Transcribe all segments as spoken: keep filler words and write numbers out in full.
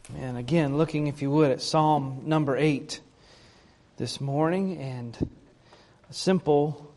And again, looking, if you would, at Psalm number eight this morning, and a simple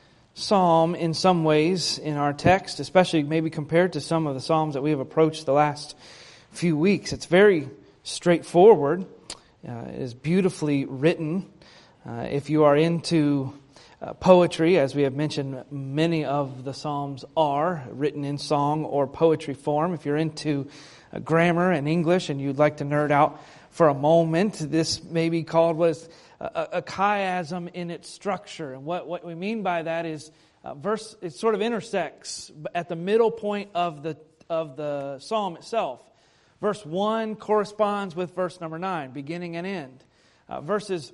psalm in some ways in our text, especially maybe compared to some of the psalms that we have approached the last few weeks. It's very straightforward. Uh, it is beautifully written. Uh, if you are into uh, poetry, as we have mentioned, many of the psalms are written in song or poetry form. If you're into uh, grammar and English and you'd like to nerd out for a moment, this may be called was a, a chiasm in its structure. And what, what we mean by that is uh, verse. It sort of intersects at the middle point of the of the psalm itself. Verse one corresponds with verse number nine, beginning and end. Uh, verses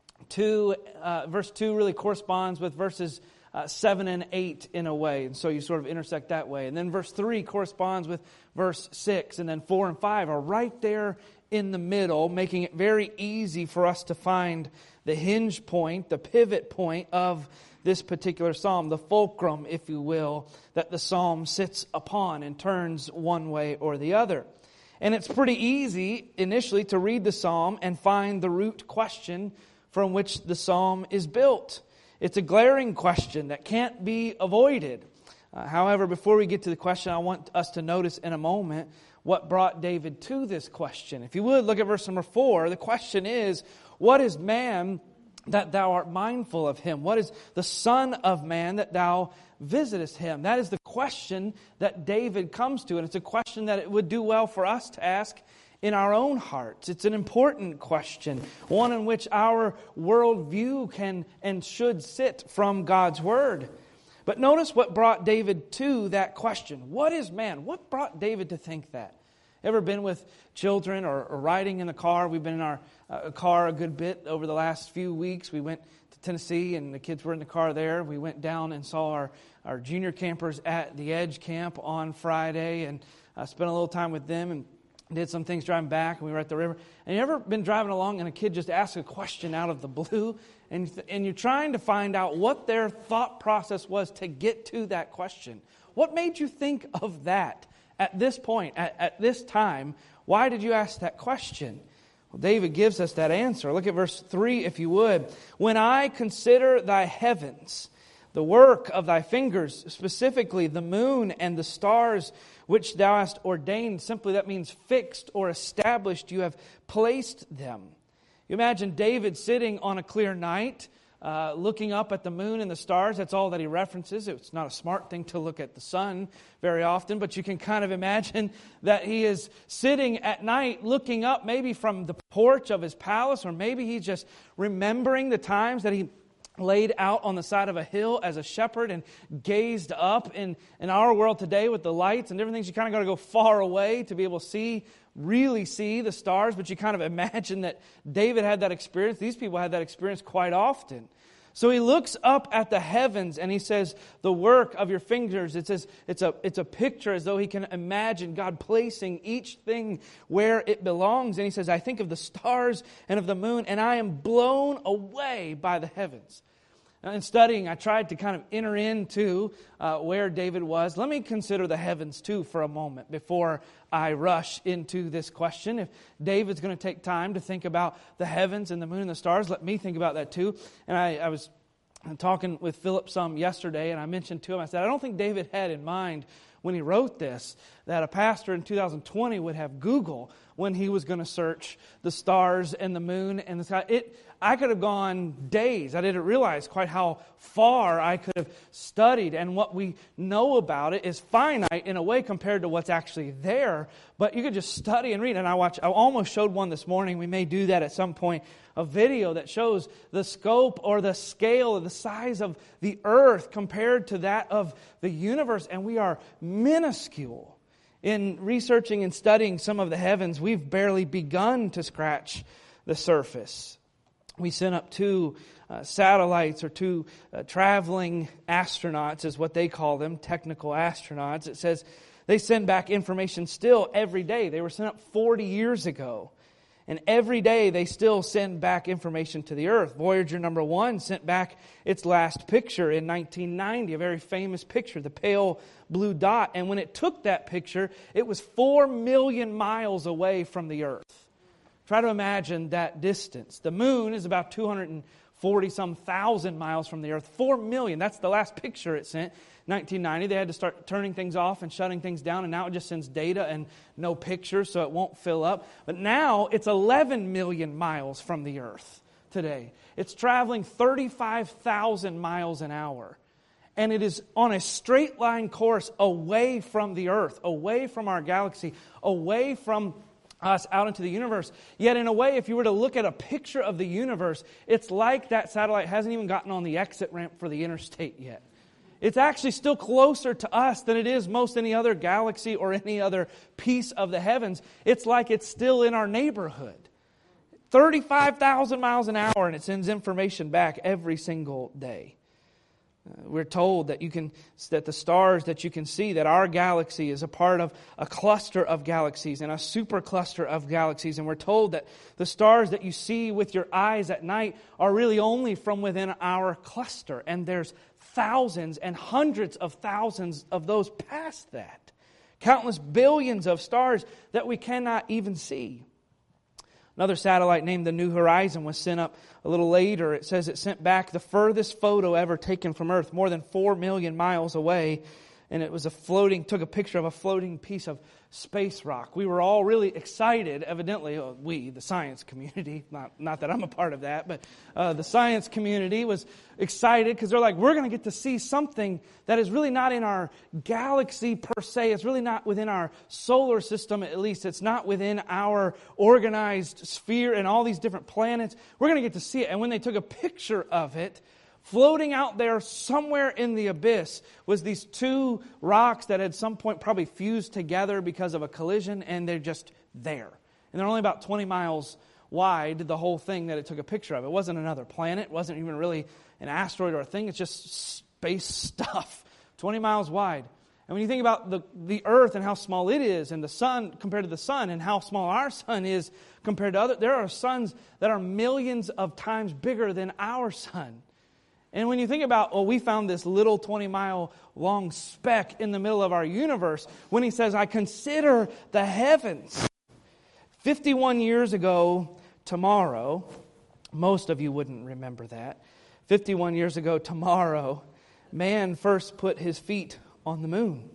two, uh, verse two really corresponds with verses uh, seven and eight in a way, and so you sort of intersect that way. And then verse three corresponds with verse six, and then four and five are right there in the middle, making it very easy for us to find the hinge point, the pivot point of this particular psalm, the fulcrum, if you will, that the psalm sits upon and turns one way or the other. And it's pretty easy initially to read the psalm and find the root question from which the psalm is built. It's a glaring question that can't be avoided. Uh, however, before we get to the question, I want us to notice in a moment what brought David to this question. If you would, look at verse number four. The question is, what is man that thou art mindful of him? What is the Son of Man that thou visitest him? That is the question that David comes to, and it's a question that it would do well for us to ask in our own hearts. It's an important question, one in which our worldview can and should sit from God's Word. But notice what brought David to that question. What is man? What brought David to think that? Ever been with children or, or riding in the car? We've been in our uh, car a good bit over the last few weeks. We went to Tennessee and the kids were in the car there. We went down and saw our, our junior campers at the Edge Camp on Friday and uh, spent a little time with them and did some things driving back, and we were at the river. And you ever been driving along and a kid just asks a question out of the blue, and and you're trying to find out what their thought process was to get to that question? What made you think of that at this point, at, at this time? Why did you ask that question? Well, David gives us that answer. Look at verse three, if you would. When I consider thy heavens, the work of thy fingers, specifically the moon and the stars which thou hast ordained. Simply that means fixed or established. You have placed them. You imagine David sitting on a clear night, uh, looking up at the moon and the stars. That's all that he references. It's not a smart thing to look at the sun very often, but you can kind of imagine that he is sitting at night looking up maybe from the porch of his palace, or maybe he's just remembering the times that he laid out on the side of a hill as a shepherd and gazed up. In, in our world today with the lights and different things, you kind of got to go far away to be able to see, really see the stars. But you kind of imagine that David had that experience. These people had that experience quite often. So he looks up at the heavens and he says, the work of your fingers. It says it's a, it's a picture as though he can imagine God placing each thing where it belongs. And he says, I think of the stars and of the moon, and I am blown away by the heavens. Now, in studying, I tried to kind of enter into uh, where David was. Let me consider the heavens too for a moment before I rush into this question. If David's going to take time to think about the heavens and the moon and the stars, let me think about that too. And I, I was talking with Philip some yesterday, and I mentioned to him, I said, I don't think David had in mind when he wrote this that a pastor in two thousand twenty would have Google when he was going to search the stars and the moon and the sky. It, I could have gone days. I didn't realize quite how far I could have studied, and what we know about it is finite in a way compared to what's actually there. But you could just study and read. And I watch. I almost showed one this morning. We may do that at some point. A video that shows the scope or the scale or the size of the earth compared to that of the universe, and we are minuscule. In researching and studying some of the heavens, we've barely begun to scratch the surface. We sent up two uh, satellites or two uh, traveling astronauts, is what they call them, technical astronauts. It says they send back information still every day. They were sent up forty years ago. And every day they still send back information to the Earth. Voyager number one sent back its last picture in nineteen ninety, a very famous picture, the pale blue dot. And when it took that picture, it was four million miles away from the Earth. Try to imagine that distance. The moon is about two hundred forty some thousand miles from the Earth. Four million, that's the last picture it sent. nineteen ninety, they had to start turning things off and shutting things down, and now it just sends data and no pictures, so it won't fill up. But now it's eleven million miles from the Earth today. It's traveling thirty-five thousand miles an hour. And it is on a straight line course away from the Earth, away from our galaxy, away from us out into the universe. Yet in a way, if you were to look at a picture of the universe, it's like that satellite hasn't even gotten on the exit ramp for the interstate yet. It's actually still closer to us than it is most any other galaxy or any other piece of the heavens. It's like it's still in our neighborhood. thirty-five thousand miles an hour, and it sends information back every single day. Uh, we're told that you can that the stars that you can see, that our galaxy is a part of a cluster of galaxies and a supercluster of galaxies. And we're told that the stars that you see with your eyes at night are really only from within our cluster. And there's thousands and hundreds of thousands of those past that. Countless billions of stars that we cannot even see. Another satellite named the New Horizon was sent up a little later. It says it sent back the furthest photo ever taken from Earth, more than four million miles away. And it was a floating, took a picture of a floating piece of space rock. We were all really excited, evidently, we, the science community, not, not that I'm a part of that, but uh, the science community was excited because they're like, we're going to get to see something that is really not in our galaxy per se. It's really not within our solar system, at least. It's not within our organized sphere and all these different planets. We're going to get to see it. And when they took a picture of it, floating out there somewhere in the abyss was these two rocks that at some point probably fused together because of a collision, and they're just there. And they're only about twenty miles wide, the whole thing that it took a picture of. It wasn't another planet. It wasn't even really an asteroid or a thing. It's just space stuff, twenty miles wide. And when you think about the, the Earth and how small it is, and the sun compared to the sun, and how small our sun is compared to other, there are suns that are millions of times bigger than our sun. And when you think about, well, we found this little twenty-mile long speck in the middle of our universe, when he says, I consider the heavens. fifty-one years ago tomorrow, most of you wouldn't remember that, fifty-one years ago tomorrow, man first put his feet on the moon.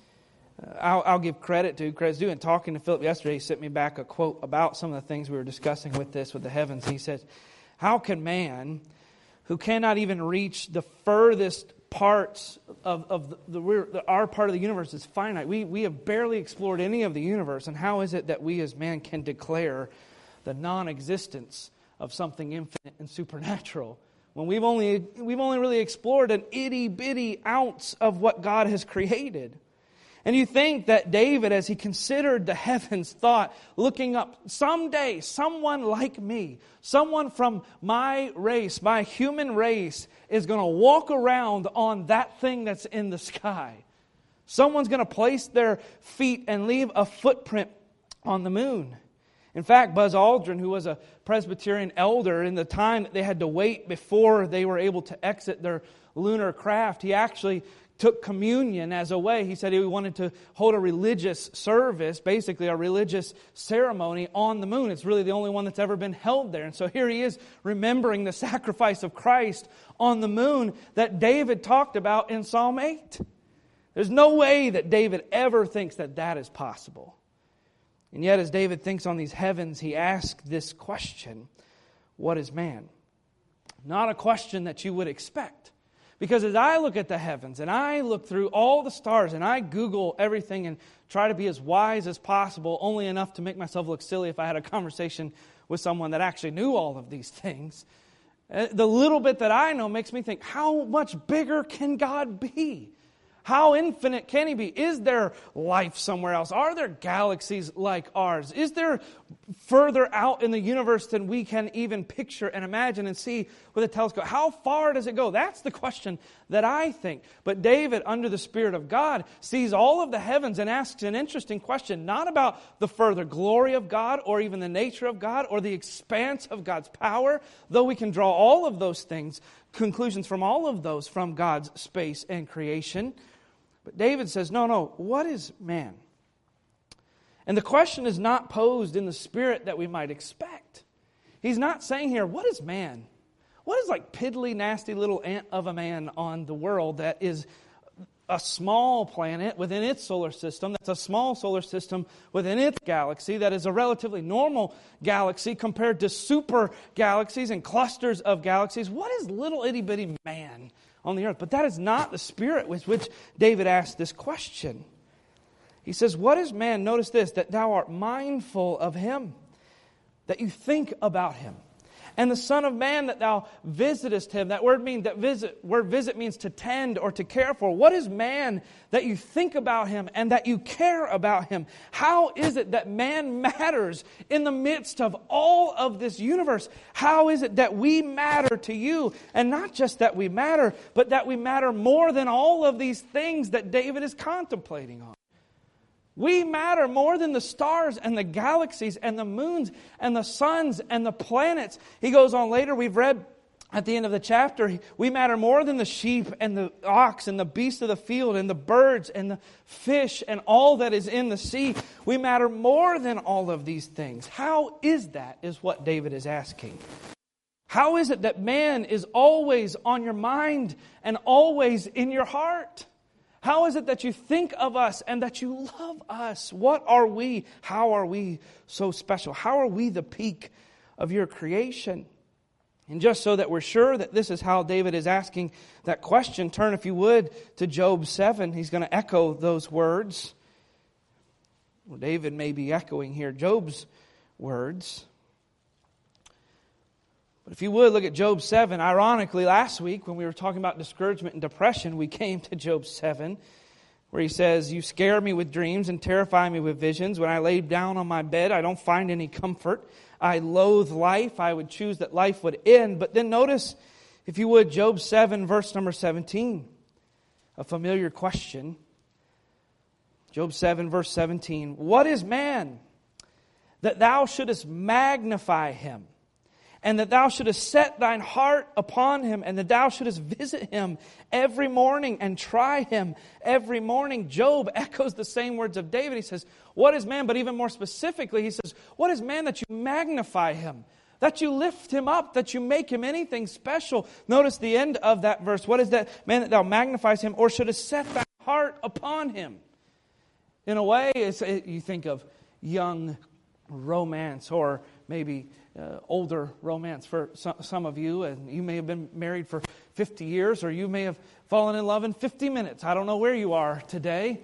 Uh, I'll, I'll give credit to credit's due. In talking to Philip yesterday, he sent me back a quote about some of the things we were discussing with this, with the heavens. He says, how can man, who cannot even reach the furthest parts of, of the, the, the our part of the universe is finite. We, we have barely explored any of the universe. And how is it that we as man can declare the non-existence of something infinite and supernatural when we've only, we've only really explored an itty-bitty ounce of what God has created? And you think that David, as he considered the heavens, thought, looking up, someday someone like me, someone from my race, my human race, is going to walk around on that thing that's in the sky. Someone's going to place their feet and leave a footprint on the moon. In fact, Buzz Aldrin, who was a Presbyterian elder in the time that they had to wait before they were able to exit their lunar craft, he actually took communion as a way. He said he wanted to hold a religious service, basically a religious ceremony on the moon. It's really the only one that's ever been held there. And so here he is remembering the sacrifice of Christ on the moon that David talked about in Psalm eight. There's no way that David ever thinks that that is possible. And yet as David thinks on these heavens, he asks this question, what is man? Not a question that you would expect. Because as I look at the heavens and I look through all the stars and I Google everything and try to be as wise as possible, only enough to make myself look silly if I had a conversation with someone that actually knew all of these things, the little bit that I know makes me think, how much bigger can God be? How infinite can He be? Is there life somewhere else? Are there galaxies like ours? Is there further out in the universe than we can even picture and imagine and see with a telescope? How far does it go? That's the question that I think. But David, under the Spirit of God, sees all of the heavens and asks an interesting question, not about the further glory of God or even the nature of God or the expanse of God's power, though we can draw all of those things, conclusions from all of those from God's space and creation. But David says, no, no, what is man? And the question is not posed in the spirit that we might expect. He's not saying here, what is man? What is like piddly, nasty little ant of a man on the world that is a small planet within its solar system, that's a small solar system within its galaxy, that is a relatively normal galaxy compared to super galaxies and clusters of galaxies? What is little itty-bitty man on the earth? But that is not the spirit with which David asked this question. He says, what is man? Notice this, that thou art mindful of him, that you think about him. And the Son of Man, that thou visitest him. That word means that visit. Word visit means to tend or to care for. What is man that you think about him and that you care about him? How is it that man matters in the midst of all of this universe? How is it that we matter to you? And not just that we matter, but that we matter more than all of these things that David is contemplating on. We matter more than the stars and the galaxies and the moons and the suns and the planets. He goes on later, we've read at the end of the chapter, we matter more than the sheep and the ox and the beasts of the field and the birds and the fish and all that is in the sea. We matter more than all of these things. How is that, is what David is asking. How is it that man is always on your mind and always in your heart? How is it that you think of us and that you love us? What are we? How are we so special? How are we the peak of your creation? And just so that we're sure that this is how David is asking that question, turn, if you would, to Job seven. He's going to echo those words. Well, David may be echoing here Job's words. But if you would, look at Job seven. Ironically, last week when we were talking about discouragement and depression, we came to Job seven, where he says, you scare me with dreams and terrify me with visions. When I lay down on my bed, I don't find any comfort. I loathe life. I would choose that life would end. But then notice, if you would, Job seven, verse number seventeen. A familiar question. Job seven, verse seventeen. What is man that thou shouldest magnify him? And that thou shouldest set thine heart upon him, and that thou shouldest visit him every morning and try him every morning. Job echoes the same words of David. He says, what is man? But even more specifically, he says, what is man that you magnify him? That you lift him up, that you make him anything special. Notice the end of that verse. What is that man that thou magnifies him, or shouldest set thy heart upon him? In a way, it's, you think of young romance, or maybe Uh, older romance for some, some of you, and you may have been married for fifty years, or you may have fallen in love in fifty minutes. I don't know where you are today.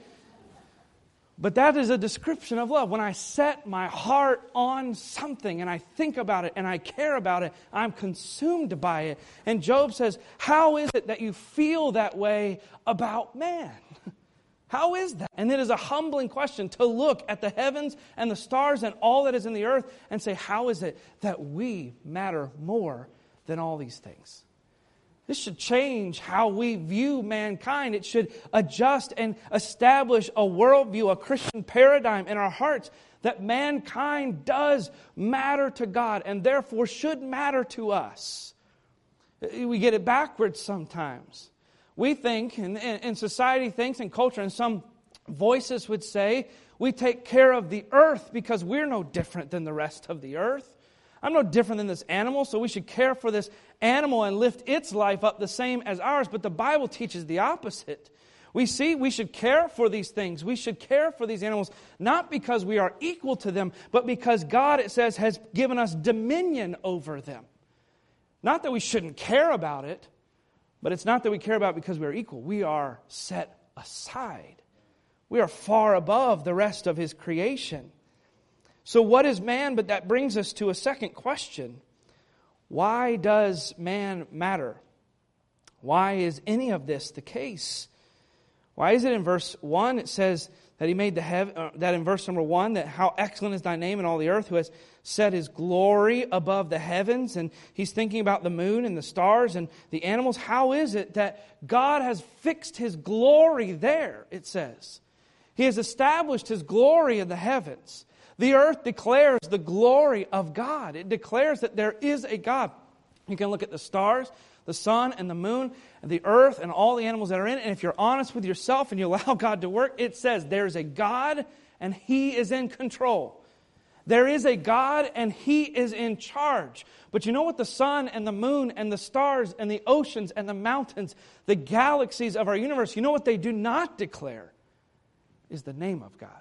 But that is a description of love. When I set my heart on something and I think about it and I care about it, I'm consumed by it. And Job says, how is it that you feel that way about man? How is that? And it is a humbling question to look at the heavens and the stars and all that is in the earth and say, how is it that we matter more than all these things? This should change how we view mankind. It should adjust and establish a worldview, a Christian paradigm in our hearts that mankind does matter to God and therefore should matter to us. We get it backwards sometimes. We think, and, and society thinks, and culture, and some voices would say, we take care of the earth because we're no different than the rest of the earth. I'm no different than this animal, so we should care for this animal and lift its life up the same as ours. But the Bible teaches the opposite. We see we should care for these things. We should care for these animals, not because we are equal to them, but because God, it says, has given us dominion over them. Not that we shouldn't care about it, but it's not that we care about it because we are equal. We are set aside. We are far above the rest of His creation. So what is man? But that brings us to a second question. Why does man matter? Why is any of this the case? Why is it in verse one it says that He made the heaven, uh, that in verse number one, that how excellent is thy name in all the earth, who has set His glory above the heavens, and He's thinking about the moon and the stars and the animals. How is it that God has fixed His glory there, it says? He has established His glory in the heavens. The earth declares the glory of God. It declares that there is a God. You can look at the stars, the sun and the moon, and the earth and all the animals that are in it. And if you're honest with yourself and you allow God to work, it says there's a God and He is in control. There is a God and He is in charge. But you know what the sun and the moon and the stars and the oceans and the mountains, the galaxies of our universe, you know what they do not declare? Is the name of God.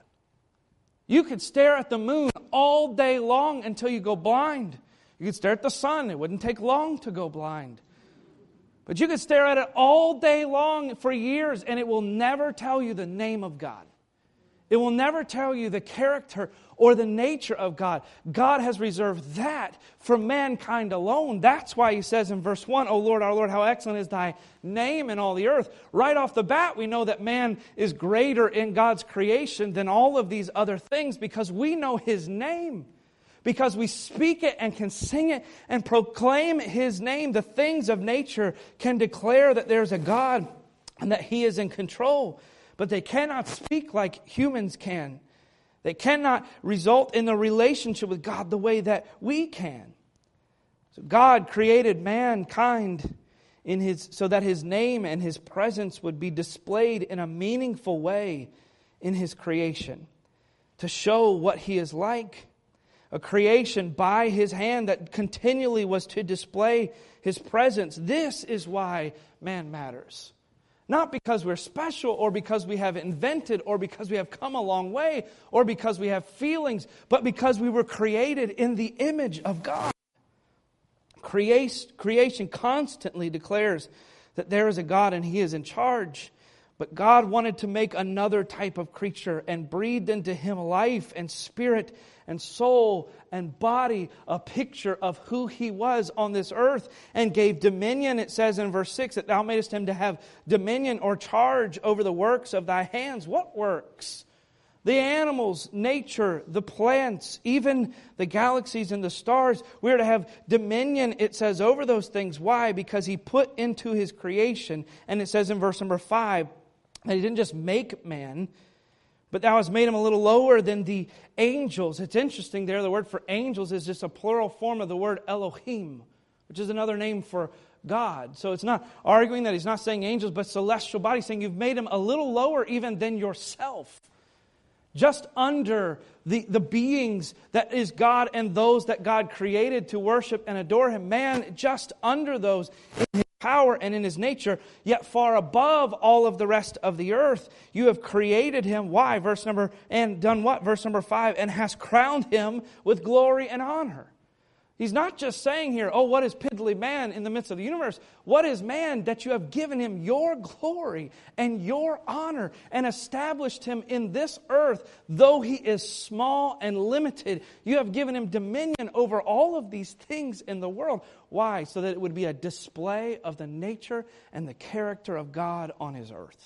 You could stare at the moon all day long until you go blind. You could stare at the sun. It wouldn't take long to go blind. But you could stare at it all day long for years, and it will never tell you the name of God. It will never tell you the character or the nature of God. God has reserved that for mankind alone. That's why He says in verse one, O Lord, our Lord, how excellent is Thy name in all the earth. Right off the bat, we know that man is greater in God's creation than all of these other things because we know His name. Because we speak it and can sing it and proclaim His name, the things of nature can declare that there's a God and that He is in control. But they cannot speak like humans can. They cannot result in a relationship with God the way that we can. So God created mankind in His, so that His name and His presence would be displayed in a meaningful way in His creation. To show what He is like. A creation by His hand that continually was to display His presence. This is why man matters. Not because we're special or because we have invented or because we have come a long way or because we have feelings, but because we were created in the image of God. Creation constantly declares that there is a God and He is in charge. But God wanted to make another type of creature and breathed into him life and spirit and soul and body, a picture of who He was on this earth, and gave dominion. It says in verse six that Thou madest him to have dominion or charge over the works of Thy hands. What works? The animals, nature, the plants, even the galaxies and the stars. We're to have dominion, it says, over those things. Why? Because He put into His creation, and it says in verse number five, that He didn't just make man, but Thou hast made him a little lower than the angels. It's interesting there, the word for angels is just a plural form of the word Elohim, which is another name for God. So it's not arguing that He's not saying angels, but celestial bodies, saying you've made him a little lower even than yourself. Just under the, the beings that is God and those that God created to worship and adore Him. Man, just under those in His power and in His nature, yet far above all of the rest of the earth. You have created Him. Why? Verse number, and done what? Verse number five, and hast crowned Him with glory and honor. He's not just saying here, oh, what is piddly man in the midst of the universe? What is man that you have given him your glory and your honor and established him in this earth, though he is small and limited? You have given him dominion over all of these things in the world. Why? So that it would be a display of the nature and the character of God on His earth.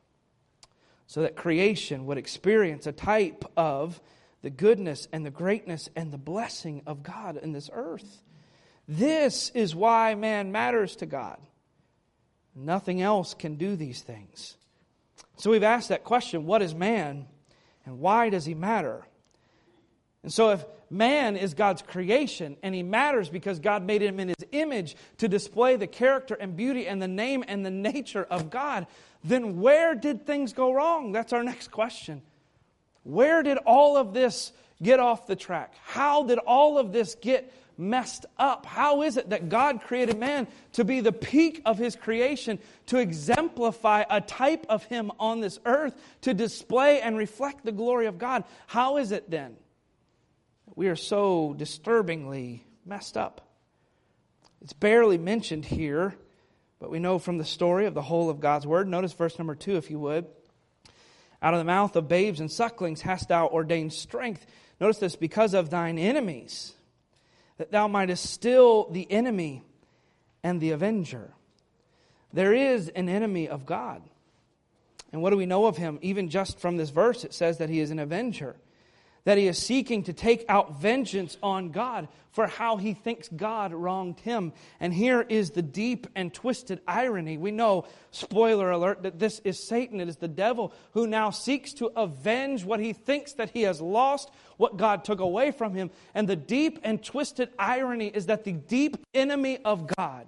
So that creation would experience a type of the goodness and the greatness and the blessing of God in this earth. This is why man matters to God. Nothing else can do these things. So we've asked that question, what is man and why does he matter? And so if man is God's creation and he matters because God made him in His image to display the character and beauty and the name and the nature of God, then where did things go wrong? That's our next question. Where did all of this get off the track? How did all of this get messed up? How is it that God created man to be the peak of His creation, to exemplify a type of Him on this earth, to display and reflect the glory of God? How is it then that we are so disturbingly messed up? It's barely mentioned here, but we know from the story of the whole of God's Word. Notice verse number two, if you would. Out of the mouth of babes and sucklings hast Thou ordained strength. Notice this, because of Thine enemies, that Thou mightest still the enemy and the avenger. There is an enemy of God. And what do we know of him? Even just from this verse, it says that he is an avenger. That he is seeking to take out vengeance on God for how he thinks God wronged him. And here is the deep and twisted irony. We know, spoiler alert, that this is Satan. It is the devil who now seeks to avenge what he thinks that he has lost, what God took away from him. And the deep and twisted irony is that the deep enemy of God,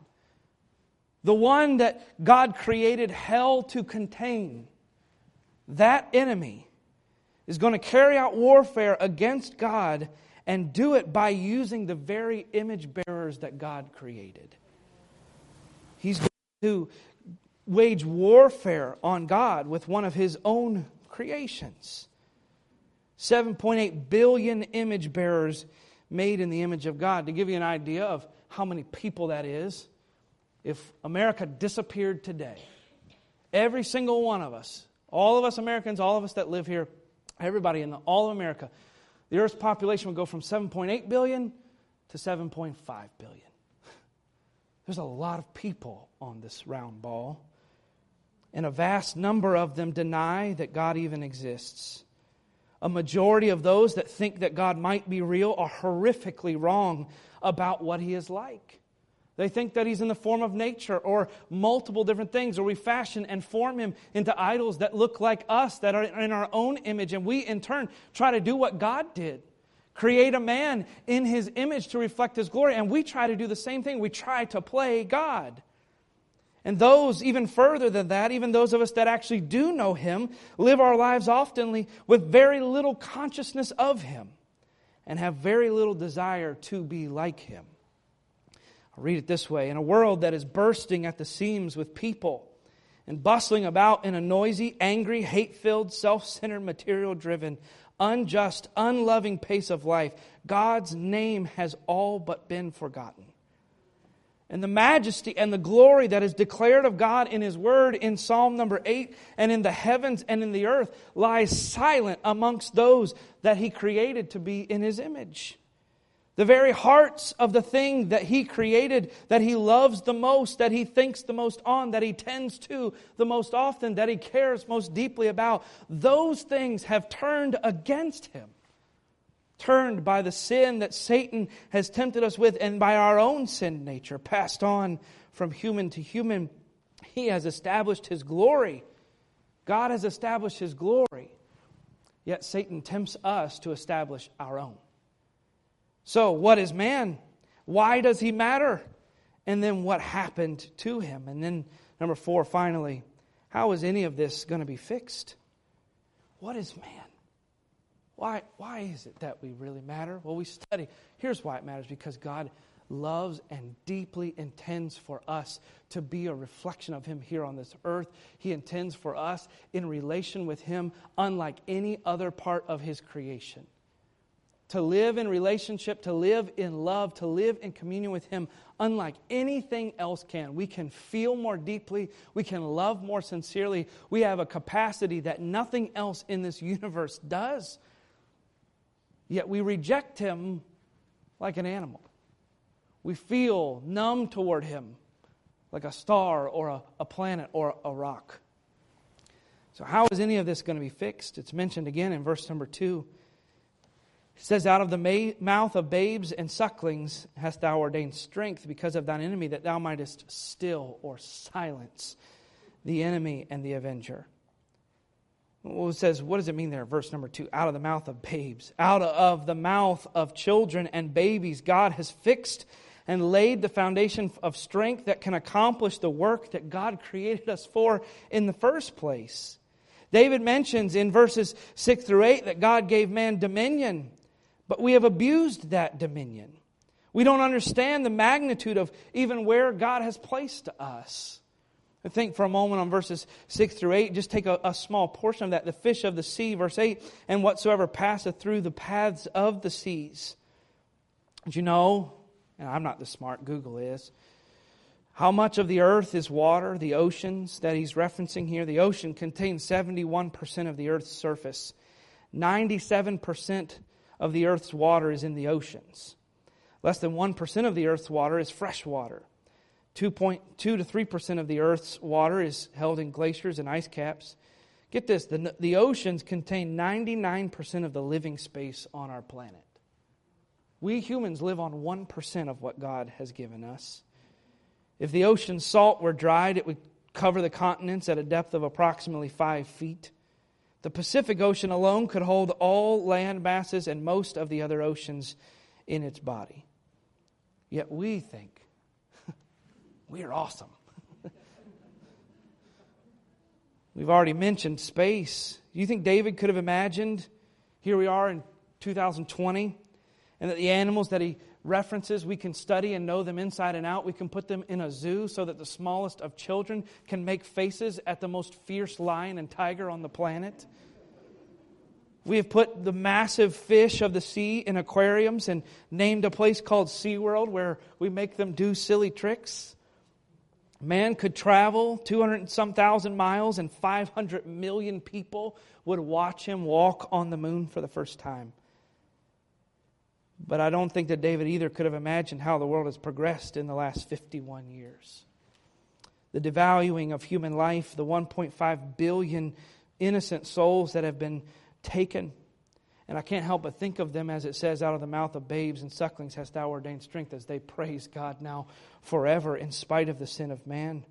the one that God created hell to contain, that enemy is going to carry out warfare against God and do it by using the very image bearers that God created. He's going to wage warfare on God with one of His own creations. seven point eight billion image bearers made in the image of God. To give you an idea of how many people that is, if America disappeared today, every single one of us, all of us Americans, all of us that live here, everybody in the, all of America, the Earth's population would go from seven point eight billion to seven point five billion. There's a lot of people on this round ball, and a vast number of them deny that God even exists. A majority of those that think that God might be real are horrifically wrong about what He is like. They think that He's in the form of nature or multiple different things, or we fashion and form Him into idols that look like us, that are in our own image, and we in turn try to do what God did. Create a man in His image to reflect His glory, and we try to do the same thing. We try to play God. And those, even further than that, even those of us that actually do know Him, live our lives oftenly with very little consciousness of Him and have very little desire to be like Him. I'll read it this way. In a world that is bursting at the seams with people and bustling about in a noisy, angry, hate-filled, self-centered, material-driven, unjust, unloving pace of life, God's name has all but been forgotten. And the majesty and the glory that is declared of God in His Word in Psalm number eight and in the heavens and in the earth lies silent amongst those that He created to be in His image. The very hearts of the thing that He created, that He loves the most, that He thinks the most on, that He tends to the most often, that He cares most deeply about, those things have turned against Him. Turned by the sin that Satan has tempted us with and by our own sin nature, passed on from human to human. He has established His glory. God has established His glory. Yet Satan tempts us to establish our own. So, what is man? Why does he matter? And then what happened to him? And then, number four, finally, how is any of this going to be fixed? What is man? Why, why is it that we really matter? Well, we study. Here's why it matters. Because God loves and deeply intends for us to be a reflection of Him here on this earth. He intends for us in relation with Him unlike any other part of His creation. To live in relationship, to live in love, to live in communion with Him unlike anything else can. We can feel more deeply. We can love more sincerely. We have a capacity that nothing else in this universe does. Yet we reject Him like an animal. We feel numb toward Him like a star or a, a planet or a rock. So how is any of this going to be fixed? It's mentioned again in verse number two. It says, out of the ma- mouth of babes and sucklings hast thou ordained strength because of thine enemy, that thou mightest still or silence the enemy and the avenger. Well, it says, what does it mean there? Verse number two, out of the mouth of babes, out of the mouth of children and babies, God has fixed and laid the foundation of strength that can accomplish the work that God created us for in the first place. David mentions in verses six through eight that God gave man dominion, but we have abused that dominion. We don't understand the magnitude of even where God has placed us. I think for a moment on verses six through eight, just take a, a small portion of that. The fish of the sea, verse eight, and whatsoever passeth through the paths of the seas. Did you know, and I'm not this smart, Google is, how much of the earth is water, the oceans that he's referencing here? The ocean contains seventy-one percent of the earth's surface. ninety-seven percent of the earth's water is in the oceans. Less than one percent of the earth's water is fresh water. two point two to three percent of the earth's water is held in glaciers and ice caps. Get this, the, the oceans contain ninety-nine percent of the living space on our planet. We humans live on one percent of what God has given us. If the ocean's salt were dried, it would cover the continents at a depth of approximately five feet. The Pacific Ocean alone could hold all land masses and most of the other oceans in its body. Yet we think we are awesome. We've already mentioned space. Do you think David could have imagined, here we are in two thousand twenty, and that the animals that he references, we can study and know them inside and out. We can put them in a zoo so that the smallest of children can make faces at the most fierce lion and tiger on the planet. We have put the massive fish of the sea in aquariums and named a place called SeaWorld where we make them do silly tricks. Man could travel two hundred and some thousand miles and five hundred million people would watch him walk on the moon for the first time. But I don't think that David either could have imagined how the world has progressed in the last fifty-one years. The devaluing of human life, the one point five billion innocent souls that have been taken. And I can't help but think of them, as it says, out of the mouth of babes and sucklings hast thou ordained strength, as they praise God now forever in spite of the sin of man.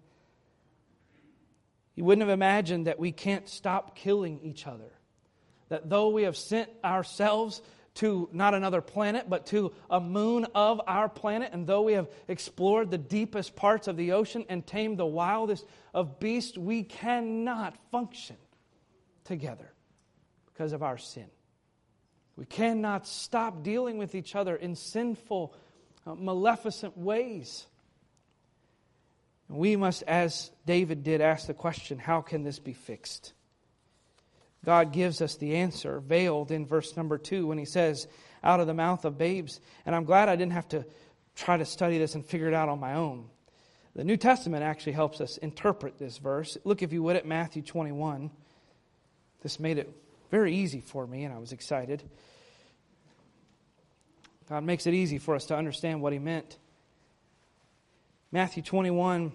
You wouldn't have imagined that we can't stop killing each other. That though we have sent ourselves to not another planet, but to a moon of our planet, and though we have explored the deepest parts of the ocean and tamed the wildest of beasts, we cannot function together because of our sin. We cannot stop dealing with each other in sinful, uh, maleficent ways. We must, as David did, ask the question, how can this be fixed? God gives us the answer, veiled in verse number two, when He says, out of the mouth of babes. And I'm glad I didn't have to try to study this and figure it out on my own. The New Testament actually helps us interpret this verse. Look, if you would, at Matthew twenty-one. This made it very easy for me, and I was excited. God makes it easy for us to understand what He meant. Matthew twenty-one.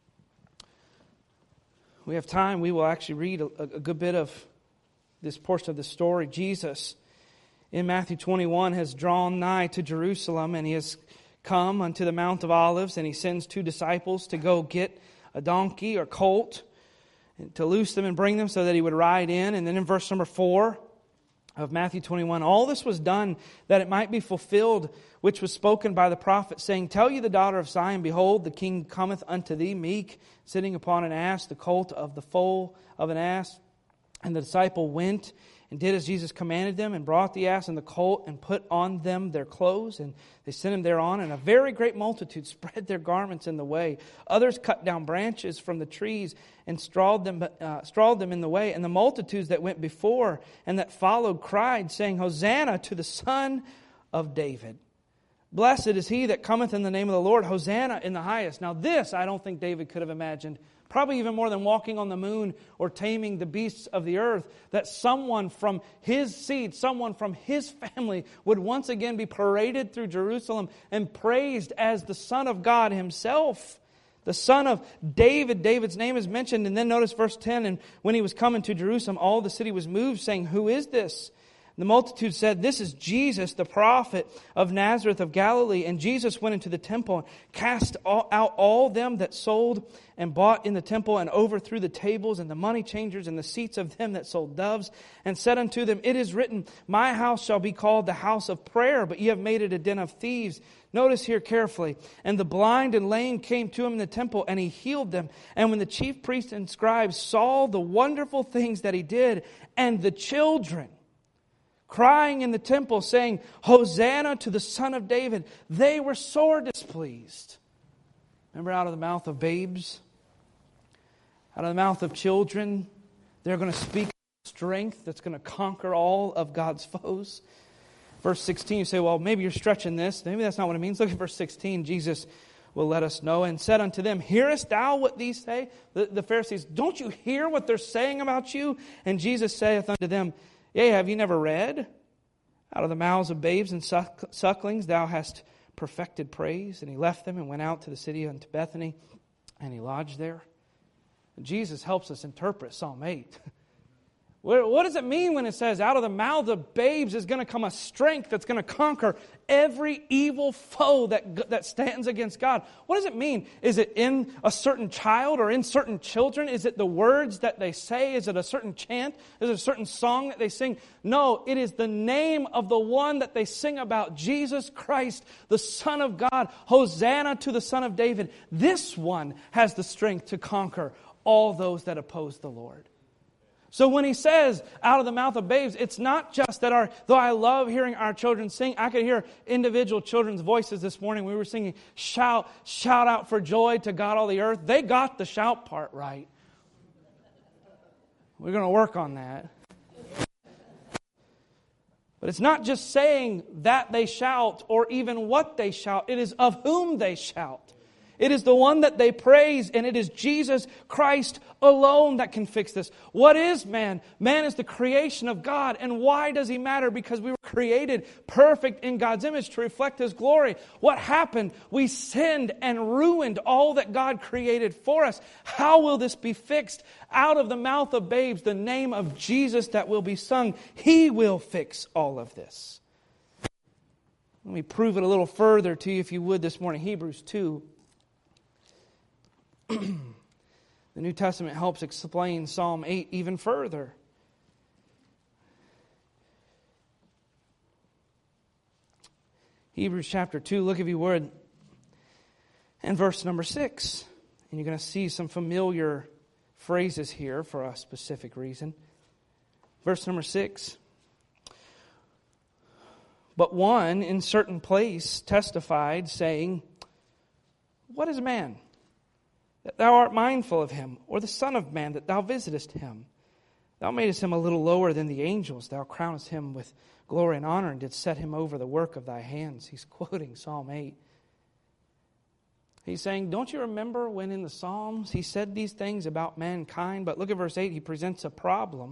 We have time. We will actually read a, a good bit of this portion of the story. Jesus, in Matthew twenty-one, has drawn nigh to Jerusalem, and He has come unto the Mount of Olives, and He sends two disciples to go get a donkey or colt, to loose them and bring them so that He would ride in. And then in verse number four of Matthew twenty-one, all this was done that it might be fulfilled, which was spoken by the prophet, saying, tell you the daughter of Zion, behold, the king cometh unto thee, meek, sitting upon an ass, the colt of the foal of an ass. And the disciple went and did as Jesus commanded them, and brought the ass and the colt, and put on them their clothes, and they sent him thereon. And a very great multitude spread their garments in the way. Others cut down branches from the trees and strawed them, uh, strawed them in the way. And the multitudes that went before and that followed cried, saying, Hosanna to the Son of David. Blessed is he that cometh in the name of the Lord. Hosanna in the highest. Now this, I don't think David could have imagined, probably even more than walking on the moon or taming the beasts of the earth, that someone from his seed, someone from his family would once again be paraded through Jerusalem and praised as the Son of God Himself. The Son of David. David's name is mentioned. And then notice verse ten, and when He was coming to Jerusalem, all the city was moved, saying, who is this? The multitude said, this is Jesus, the prophet of Nazareth of Galilee. And Jesus went into the temple and cast all, out all them that sold and bought in the temple, and overthrew the tables and the money changers and the seats of them that sold doves, and said unto them, it is written, my house shall be called the house of prayer, but ye have made it a den of thieves. Notice here carefully. And the blind and lame came to Him in the temple, and He healed them. And when the chief priests and scribes saw the wonderful things that He did, and the children crying in the temple, saying, Hosanna to the Son of David, they were sore displeased. Remember, out of the mouth of babes, out of the mouth of children, they're going to speak strength that's going to conquer all of God's foes. Verse sixteen, you say, well, maybe you're stretching this. Maybe that's not what it means. Look at verse sixteen. Jesus will let us know, and said unto them, hearest thou what these say? The, the Pharisees, don't you hear what they're saying about you? And Jesus saith unto them, yea, have you never read? Out of the mouths of babes and suck, sucklings thou hast perfected praise. And He left them and went out to the city unto Bethany, and He lodged there. And Jesus helps us interpret Psalm eight. What does it mean when it says, out of the mouth of babes is going to come a strength that's going to conquer every evil foe that, that stands against God? What does it mean? Is it in a certain child or in certain children? Is it the words that they say? Is it a certain chant? Is it a certain song that they sing? No, it is the name of the one that they sing about, Jesus Christ, the Son of God. Hosanna to the Son of David. This one has the strength to conquer all those that oppose the Lord. So when he says, out of the mouth of babes, it's not just that our, though I love hearing our children sing, I could hear individual children's voices this morning. We were singing, shout, shout out for joy to God all the earth. They got the shout part right. We're going to work on that. But it's not just saying that they shout or even what they shout. It is of whom they shout. It is the one that they praise, and it is Jesus Christ alone that can fix this. What is man? Man is the creation of God. And why does he matter? Because we were created perfect in God's image to reflect His glory. What happened? We sinned and ruined all that God created for us. How will this be fixed? Out of the mouth of babes, the name of Jesus that will be sung. He will fix all of this. Let me prove it a little further to you, if you would, this morning. Hebrews two. The New Testament helps explain Psalm eight even further. Hebrews chapter two, look if you would, and verse number six. And you're going to see some familiar phrases here for a specific reason. Verse number six. But one in certain place testified, saying, what is man, that thou art mindful of him, or the Son of Man, that thou visitest him? Thou madest him a little lower than the angels. Thou crownest him with glory and honor, and didst set him over the work of thy hands. He's quoting Psalm eight. He's saying, don't you remember when in the Psalms he said these things about mankind? But look at verse eight. He presents a problem.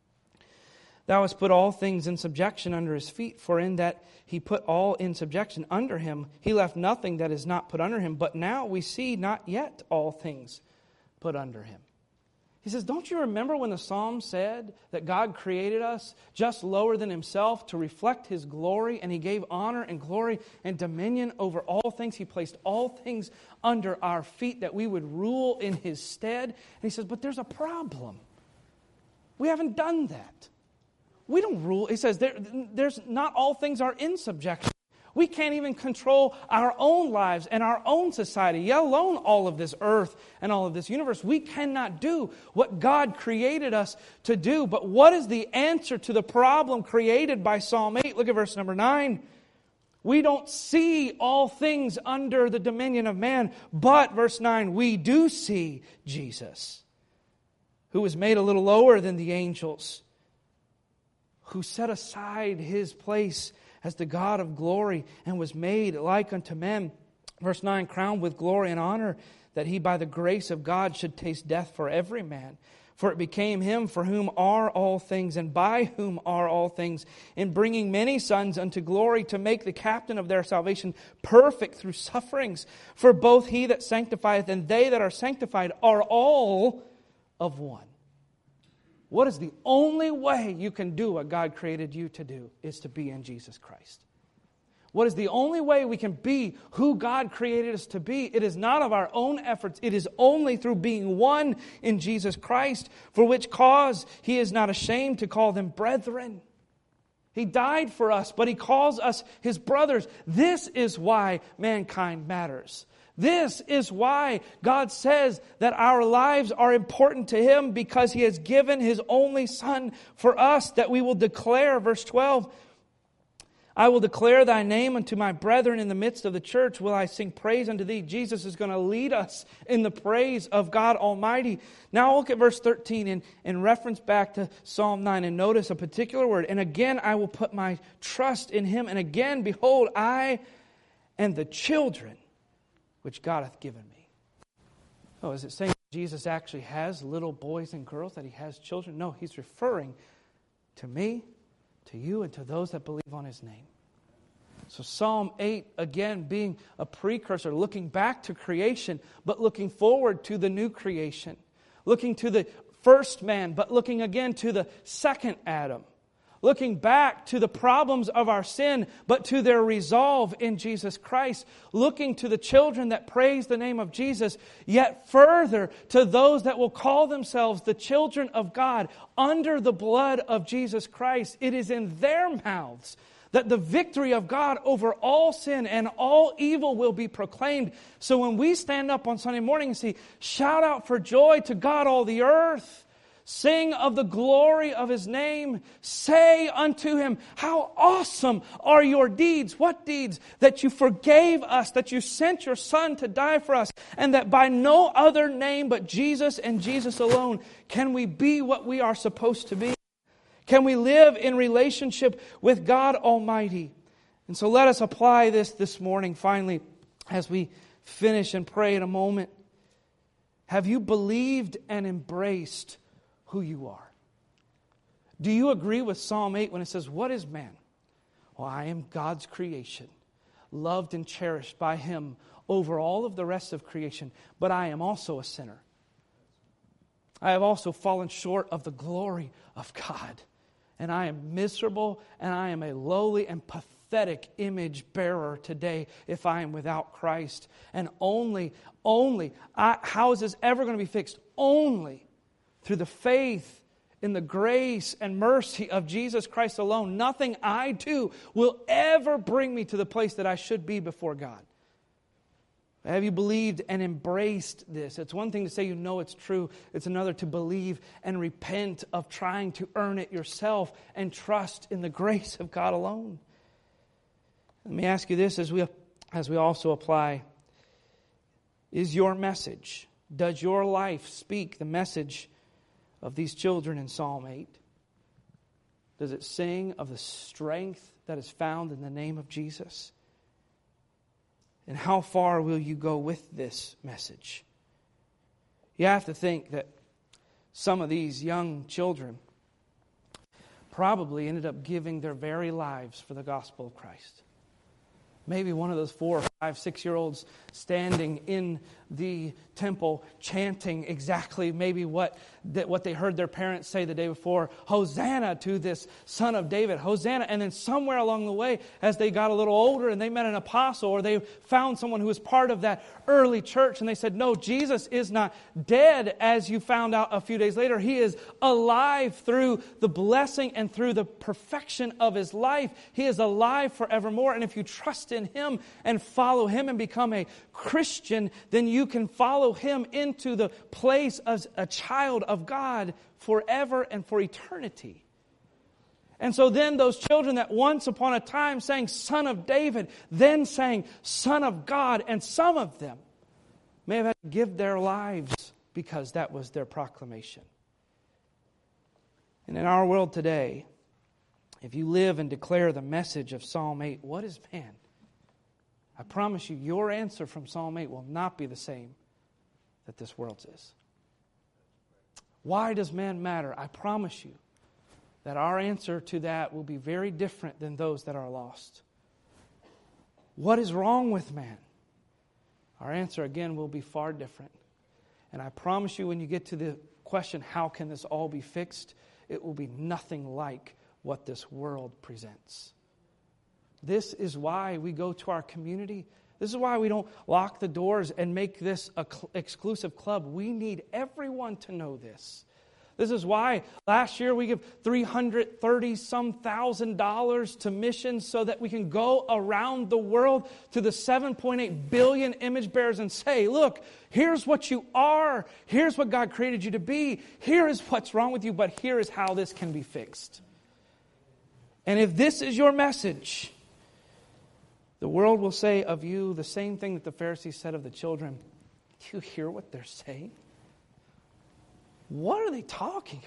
Thou hast put all things in subjection under his feet, for in that he put all in subjection under him, he left nothing that is not put under him. But now we see not yet all things put under him. He says, don't you remember when the Psalm said that God created us just lower than himself to reflect his glory, and he gave honor and glory and dominion over all things? He placed all things under our feet that we would rule in his stead. And he says, but there's a problem. We haven't done that. We don't rule. He says there, there's not all things are in subjection. We can't even control our own lives and our own society, yet alone all of this earth and all of this universe. We cannot do what God created us to do. But what is the answer to the problem created by Psalm eight? Look at verse number nine. We don't see all things under the dominion of man, but, verse nine, we do see Jesus, who was made a little lower than the angels, who set aside his place as the God of glory and was made like unto men. Verse nine, crowned with glory and honor, that he by the grace of God should taste death for every man. For it became him for whom are all things, and by whom are all things, in bringing many sons unto glory, to make the captain of their salvation perfect through sufferings. For both he that sanctifieth and they that are sanctified are all of one. What is the only way you can do what God created you to do? Is to be in Jesus Christ. What is the only way we can be who God created us to be? It is not of our own efforts. It is only through being one in Jesus Christ, for which cause he is not ashamed to call them brethren. He died for us, but he calls us his brothers. This is why mankind matters. This is why God says that our lives are important to him, because he has given his only Son for us, that we will declare, verse twelve, I will declare thy name unto my brethren in the midst of the church. Will I sing praise unto thee? Jesus is going to lead us in the praise of God Almighty. Now look at verse thirteen in, in reference back to Psalm nine, and notice a particular word. And again I will put my trust in him. And again, behold, I and the children which God hath given me. Oh, is it saying Jesus actually has little boys and girls, that he has children? No, he's referring to me, to you, and to those that believe on his name. So Psalm eight, again, being a precursor, looking back to creation, but looking forward to the new creation. Looking to the first man, but looking again to the second Adam. Looking back to the problems of our sin, but to their resolve in Jesus Christ. Looking to the children that praise the name of Jesus, yet further to those that will call themselves the children of God under the blood of Jesus Christ. It is in their mouths that the victory of God over all sin and all evil will be proclaimed. So when we stand up on Sunday morning and say, shout out for joy to God all the earth. Sing of the glory of His name. Say unto Him, how awesome are your deeds. What deeds? That you forgave us, that you sent your Son to die for us, and that by no other name but Jesus and Jesus alone can we be what we are supposed to be. Can we live in relationship with God Almighty? And so let us apply this this morning, finally, as we finish and pray in a moment. Have you believed and embraced who you are? Do you agree with Psalm eight when it says, what is man? Well, I am God's creation, loved and cherished by Him over all of the rest of creation, but I am also a sinner. I have also fallen short of the glory of God, and I am miserable, and I am a lowly and pathetic image bearer today if I am without Christ. And only, only, I, how is this ever going to be fixed? Only through the faith in the grace and mercy of Jesus Christ alone. Nothing I do will ever bring me to the place that I should be before God. Have you believed and embraced this? It's one thing to say you know it's true. It's another to believe and repent of trying to earn it yourself and trust in the grace of God alone. Let me ask you this as we, as we also apply. Is your message, does your life speak the message of these children in Psalm eight? Does it sing of the strength that is found in the name of Jesus? And how far will you go with this message? You have to think that some of these young children probably ended up giving their very lives for the gospel of Christ. Maybe one of those four, five, six-year-olds standing in the temple chanting exactly maybe what, that what they heard their parents say the day before. Hosanna to this Son of David. Hosanna. And then somewhere along the way, as they got a little older and they met an apostle or they found someone who was part of that early church and they said, no, Jesus is not dead as you found out a few days later. He is alive through the blessing and through the perfection of His life. He is alive forevermore. And if you trust in Him and follow Him and become a Christian, then you can follow Him into the place of a child of God forever and for eternity. And so then those children that once upon a time sang Son of David, then sang Son of God, and some of them may have had to give their lives because that was their proclamation. And in our world today, if you live and declare the message of Psalm eight, what is man? I promise you, your answer from Psalm eight will not be the same that this world's is. Why does man matter? I promise you that our answer to that will be very different than those that are lost. What is wrong with man? Our answer again will be far different. And I promise you, when you get to the question, how can this all be fixed? It will be nothing like what this world presents. This is why we go to our community. This is why we don't lock the doors and make this an cl- exclusive club. We need everyone to know this. This is why last year we give three hundred thirty some thousand dollars to missions so that we can go around the world to the seven point eight billion image bearers and say, look, here's what you are. Here's what God created you to be. Here is what's wrong with you, but here is how this can be fixed. And if this is your message, the world will say of you the same thing that the Pharisees said of the children. Do you hear what they're saying? What are they talking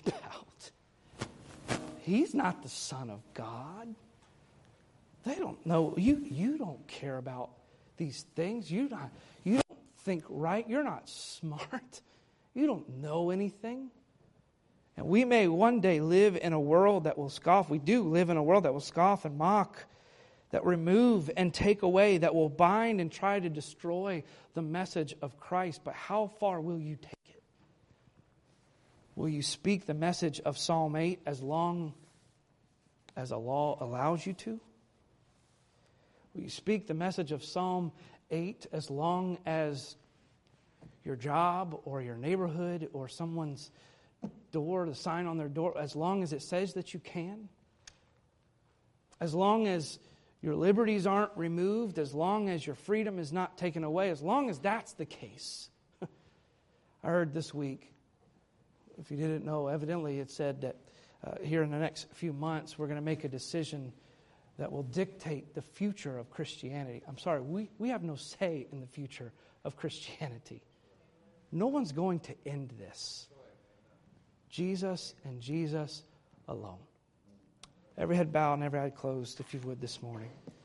about? He's not the Son of God. They don't know. You, you don't care about these things. You not, you don't think right. You're not smart. You don't know anything. And we may one day live in a world that will scoff. We do live in a world that will scoff and mock, that remove and take away, that will bind and try to destroy the message of Christ. But how far will you take it? Will you speak the message of Psalm eight as long as a law allows you to? Will you speak the message of Psalm eight as long as your job or your neighborhood or someone's door, the sign on their door, as long as it says that you can? As long as your liberties aren't removed, as long as your freedom is not taken away, as long as that's the case. I heard this week, if you didn't know, evidently it said that uh, here in the next few months we're going to make a decision that will dictate the future of Christianity. I'm sorry, we, we have no say in the future of Christianity. No one's going to end this. Jesus and Jesus alone. Every head bowed and every eye closed, if you would, this morning.